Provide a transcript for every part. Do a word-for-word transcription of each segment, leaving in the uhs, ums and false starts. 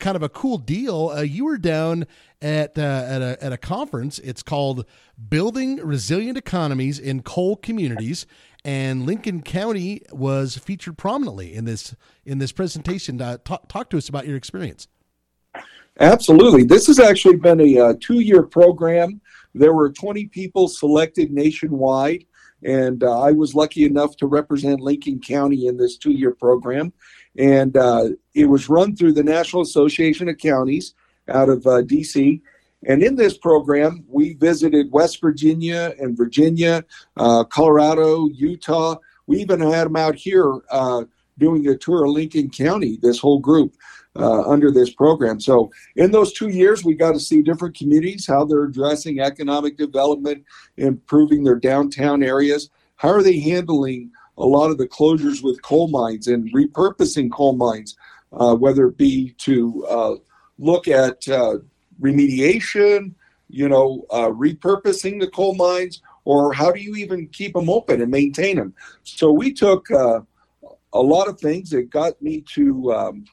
kind of a cool deal. Uh, you were down at uh, at a at a conference. It's called Building Resilient Economies in Coal Communities, and Lincoln County was featured prominently in this in this presentation. Uh, talk, talk to us about your experience. Absolutely. This has actually been a uh, two-year program. There were twenty people selected nationwide, and uh, I was lucky enough to represent Lincoln County in this two-year program. And uh, it was run through the National Association of Counties out of uh, D C. And in this program, we visited West Virginia and Virginia, uh, Colorado, Utah. We even had them out here uh, doing a tour of Lincoln County, this whole group. Uh, under this program. So in those two years, we got to see different communities, how they're addressing economic development, improving their downtown areas. How are they handling a lot of the closures with coal mines and repurposing coal mines, uh, whether it be to uh, look at uh, remediation, you know, uh, repurposing the coal mines, or how do you even keep them open and maintain them? So we took uh, a lot of things that got me to um,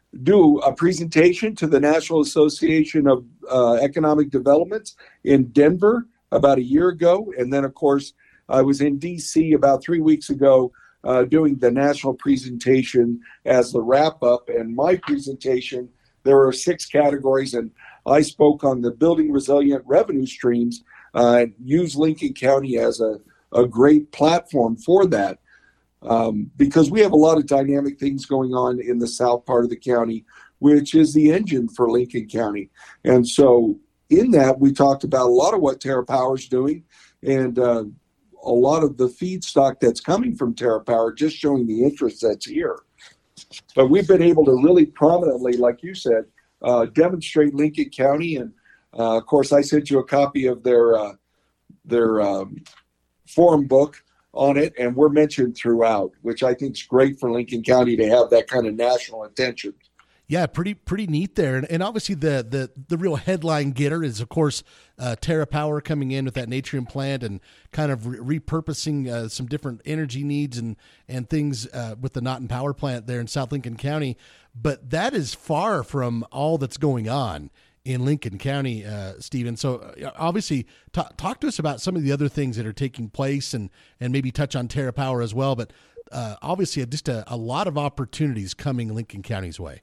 do a presentation to the National Association of uh, Economic Development in Denver about a year ago. And then, of course, I was in D C about three weeks ago uh, doing the national presentation as the wrap-up. And my presentation, there are six categories, and I spoke on the building resilient revenue streams, uh, use Lincoln County as a, a great platform for that. Um, because we have a lot of dynamic things going on in the south part of the county, which is the engine for Lincoln County. And so in that, we talked about a lot of what TerraPower is doing and uh, a lot of the feedstock that's coming from TerraPower, just showing the interest that's here. But we've been able to really prominently, like you said, uh, demonstrate Lincoln County. And uh, of course, I sent you a copy of their, uh, their um, forum book on it, and we're mentioned throughout, which I think is great for Lincoln County to have that kind of national attention. Yeah, pretty pretty neat there, and, and obviously the, the the real headline getter is of course uh, TerraPower coming in with that Natrium plant and kind of re- repurposing uh, some different energy needs and and things uh, with the Naughton Power Plant there in South Lincoln County. But that is far from all that's going on in Lincoln County, uh, Stephen. So uh, obviously t- talk to us about some of the other things that are taking place and, and maybe touch on TerraPower as well. But uh, obviously just a, a lot of opportunities coming Lincoln County's way.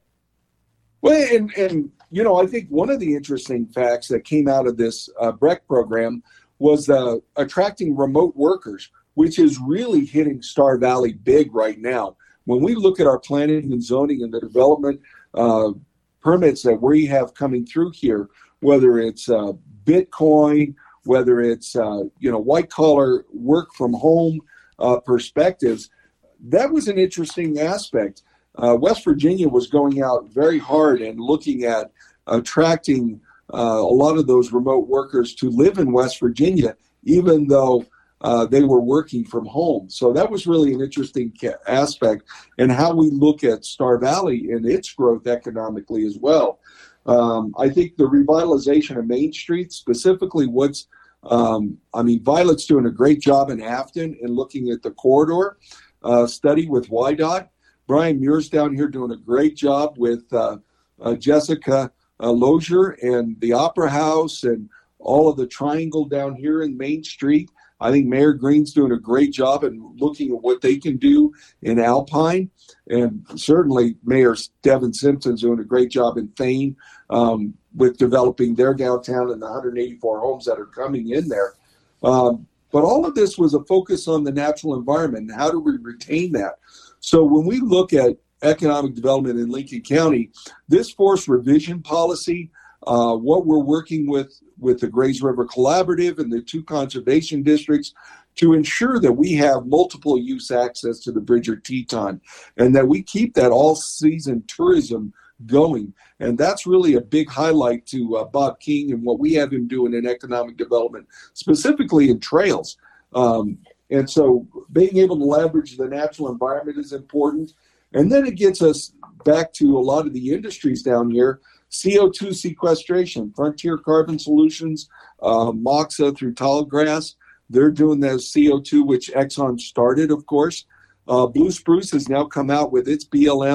Well, and, and, you know, I think one of the interesting facts that came out of this uh, B R E C program was uh, attracting remote workers, which is really hitting Star Valley big right now. When we look at our planning and zoning and the development uh, permits that we have coming through here, whether it's uh, Bitcoin, whether it's, uh, you know, white collar work from home uh, perspectives, that was an interesting aspect. Uh, West Virginia was going out very hard and looking at attracting uh, a lot of those remote workers to live in West Virginia, even though uh, they were working from home. So that was really an interesting ca- aspect in how we look at Star Valley and its growth economically as well. Um, I think the revitalization of Main Street, specifically what's, um, I mean, Violet's doing a great job in Afton in looking at the corridor uh, study with Y DOT. Brian Muir's down here doing a great job with uh, uh, Jessica uh, Lozier and the Opera House and all of the triangle down here in Main Street. I think Mayor Green's doing a great job in looking at what they can do in Alpine. And certainly Mayor Devin Simpson's doing a great job in Thane um, with developing their downtown and the one hundred eighty-four homes that are coming in there. Um, but all of this was a focus on the natural environment and how do we retain that? So when we look at economic development in Lincoln County, this forest revision policy, uh, what we're working with with the Grays River Collaborative and the two conservation districts to ensure that we have multiple use access to the Bridger Teton and that we keep that all-season tourism going. And that's really a big highlight to uh, Bob King and what we have him doing in economic development, specifically in trails. Um, And so being able to leverage the natural environment is important. And then it gets us back to a lot of the industries down here. C O two sequestration, Frontier Carbon Solutions, uh, Moxa through Tallgrass, they're doing the C O two, which Exxon started, of course. Uh, Blue Spruce has now come out with its B L M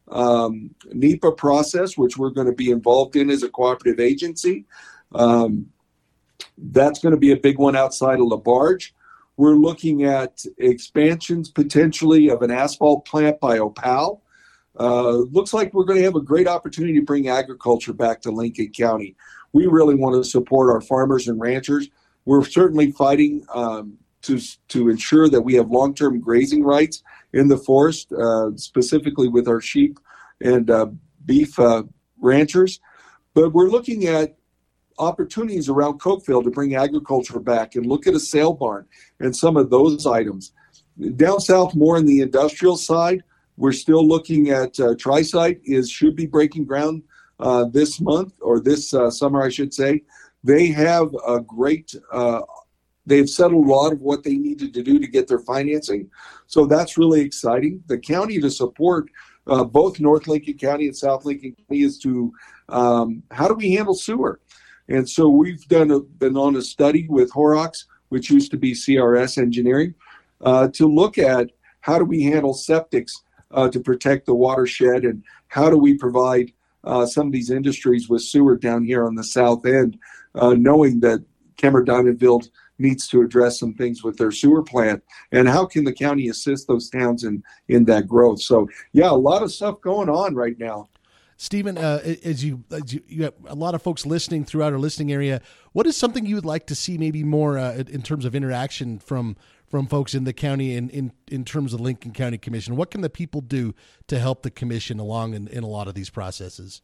um, NEPA process, which we're going to be involved in as a cooperative agency. Um, that's going to be a big one outside of LaBarge. We're looking at expansions potentially of an asphalt plant by Opal. Uh, looks like we're going to have a great opportunity to bring agriculture back to Lincoln County. We really want to support our farmers and ranchers. We're certainly fighting um, to to ensure that we have long-term grazing rights in the forest, uh, specifically with our sheep and uh, beef uh, ranchers. But we're looking at opportunities around Cokeville to bring agriculture back and look at a sale barn and some of those items. Down south, more in the industrial side, we're still looking at uh, Tri-Site is should be breaking ground uh, this month or this uh, summer, I should say. They have a great, uh, they've settled a lot of what they needed to do to get their financing. So that's really exciting. The county to support uh, both North Lincoln County and South Lincoln County is to, um, how do we handle sewer? And so we've done a, been on a study with Horrocks, which used to be C R S Engineering, uh, to look at how do we handle septics uh, to protect the watershed, and how do we provide uh, some of these industries with sewer down here on the south end, uh, knowing that Kemmer-Diamondville needs to address some things with their sewer plant, and how can the county assist those towns in, in that growth? So, yeah, a lot of stuff going on right now. Stephen, uh, as you, as you, you have a lot of folks listening throughout our listening area, what is something you would like to see maybe more uh, in terms of interaction from from folks in the county and in, in terms of Lincoln County Commission? What can the people do to help the commission along in, in a lot of these processes?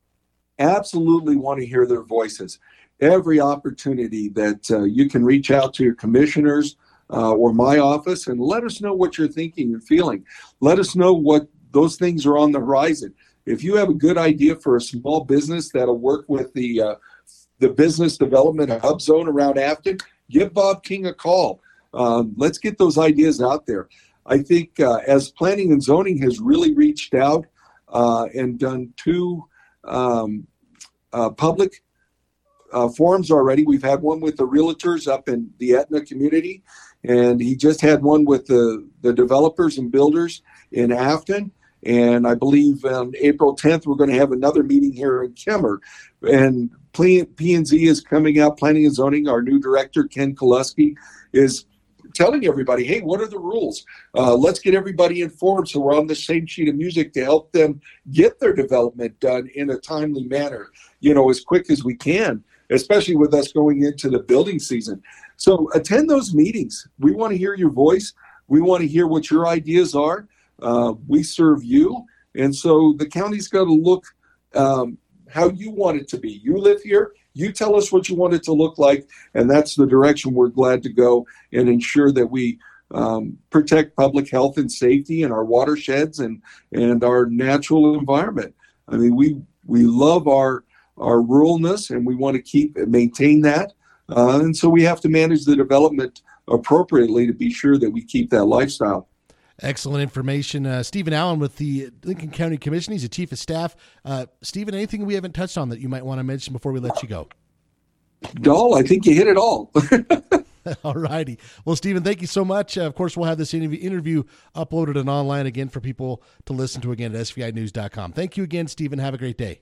Absolutely want to hear their voices. Every opportunity that uh, you can reach out to your commissioners uh, or my office and let us know what you're thinking and feeling. Let us know what those things are on the horizon. If you have a good idea for a small business that'll work with the uh, the business development hub zone around Afton, give Bob King a call. Um, let's get those ideas out there. I think uh, as planning and zoning has really reached out uh, and done two um, uh, public uh, forums already. We've had one with the realtors up in the Etna community, and he just had one with the, the developers and builders in Afton. And I believe on April tenth, we're going to have another meeting here in Kemmer. And P and Z is coming out, planning and zoning. Our new director, Ken Koluski, is telling everybody, hey, what are the rules? Uh, let's get everybody informed so we're on the same sheet of music to help them get their development done in a timely manner, you know, as quick as we can, especially with us going into the building season. So attend those meetings. We want to hear your voice. We want to hear what your ideas are. Uh, we serve you. And so the county's got to look um, how you want it to be. You live here. You tell us what you want it to look like. And that's the direction we're glad to go and ensure that we um, protect public health and safety in our watersheds and, and our natural environment. I mean, we we love our, our ruralness, and we want to keep and maintain that. Uh, and so we have to manage the development appropriately to be sure that we keep that lifestyle. Excellent information. Uh, Stephen Allen with the Lincoln County Commission. He's a chief of staff. Uh, Stephen, anything we haven't touched on that you might want to mention before we let you go? Doll, I think you hit it all. All righty. Well, Stephen, thank you so much. Uh, of course, we'll have this interview, interview uploaded and online again for people to listen to again at S V I news dot com. Thank you again, Stephen. Have a great day.